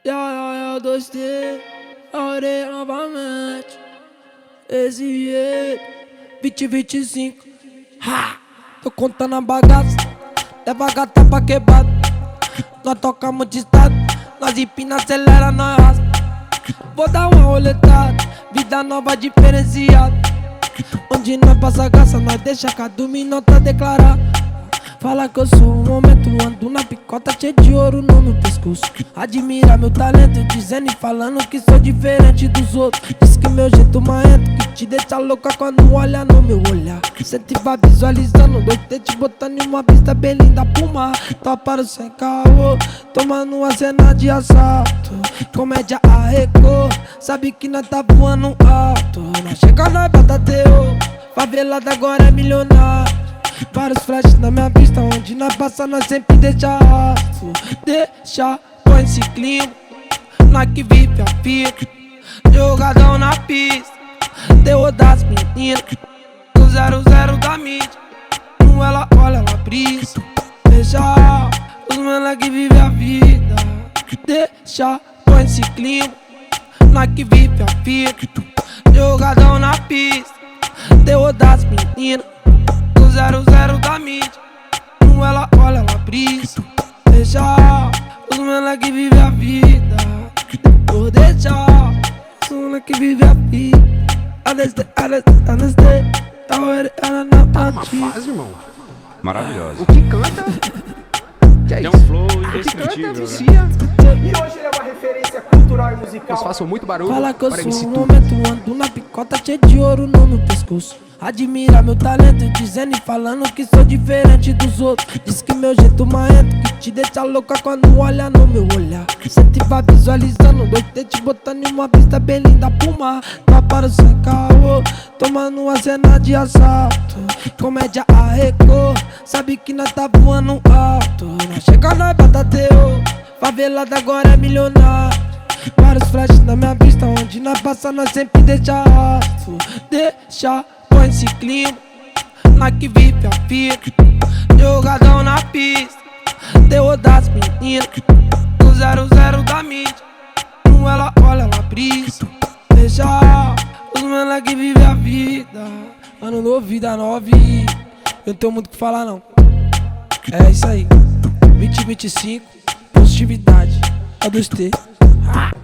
Já, 2T, orei novamente. Esse jeito, 2025. Ha! Tô contando a bagaça, leva a gata pra quebrada. Nós tocamos de estado, nós empina, acelera, nós raspa. Vou dar uma roletada, vida nova diferenciada. Onde nós passa graça, nós deixa cada minuto declarar. Fala que eu sou um momento, ando na picota cheio de ouro no meu pescoço. Admira meu talento, dizendo e falando que sou diferente dos outros. Diz que meu jeito marrento, que te deixa louca quando olha no meu olhar. Cê te vai visualizando, 2T te botando em uma pista bem linda pro mar. Toparam sem caô, tomando uma cena de assalto. Comédia arrecou, sabe que nós tá voando alto. Nós chega, nós bota teu, favelada agora é milionário. Vários flashes na minha vista, onde nós passa nós sempre deixa rastro. Deixa, põe esse clima, nós que vive a fita. Jogadão na pista, terror das meninas. Do 00 da mídia, não ela olha, ela brisa. Deixa, os mano que vive a vida. Deixa, põe esse clima, nós que vive a fita. Jogadão na pista, terror das meninas. 00 da mídia, não ela olha, ela brisa. Deixa, os mano que vive a vida. Vou deixar, os mano que vive a vida. Tá uma fase, irmão. Maravilhosa. O que canta que é Tem isso. um flow O que canta indescritível, né? vicia. E hoje ele é uma referência cultural e musical. Vocês façam muito barulho Fala que eu para sou MC um Tu. momento, ando na picota cheio de ouro no meu pescoço. Admira meu talento, dizendo e falando que sou diferente dos outros. Diz que meu jeito marrento, que te deixa louca quando olha no meu olhar. Cê te vai visualizando, 2T te botando em uma pista bem linda pro mar. Toparam sem caô, tomando uma cena de assalto. Comédia arrecou, sabe que nós tá voando alto. Nós chega, nós bota teu, favelada agora é milionário. Vários flashes na minha vista, onde nós passa nós sempre deixa rastro. Deixa, põe esse clima, nós que vive a fita. Jogadão na pista, terror das meninas. Do 00 da mídia, não ela olha, ela brisa. Deixa, os mano que vive a vida. Ano novo, vida nova e eu não tenho muito o que falar não. É isso aí, 2025, positividade, é 2T.